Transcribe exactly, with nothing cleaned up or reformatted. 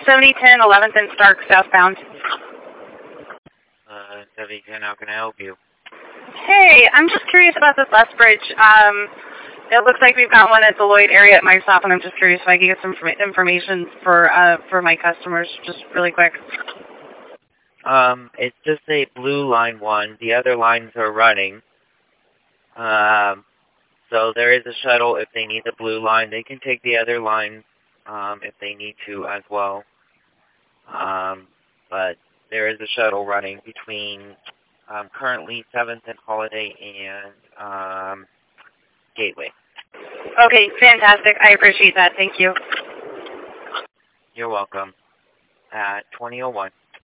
seventy ten eleventh and Stark southbound. Uh, seventy ten, how can I help you? Hey, I'm just curious about this bus bridge. Um, it looks like we've got one at the Lloyd area at Microsoft, and I'm just curious if I could get some information for uh, for my customers, just really quick. Um, it's just a blue line one. The other lines are running. Um, so there is a shuttle. If they need the blue line, they can take the other line um, if they need to as well. Um, but there is a shuttle running between um, currently seventh and Holiday and um, Gateway. Okay, fantastic. I appreciate that. Thank you. You're welcome. At twenty oh one.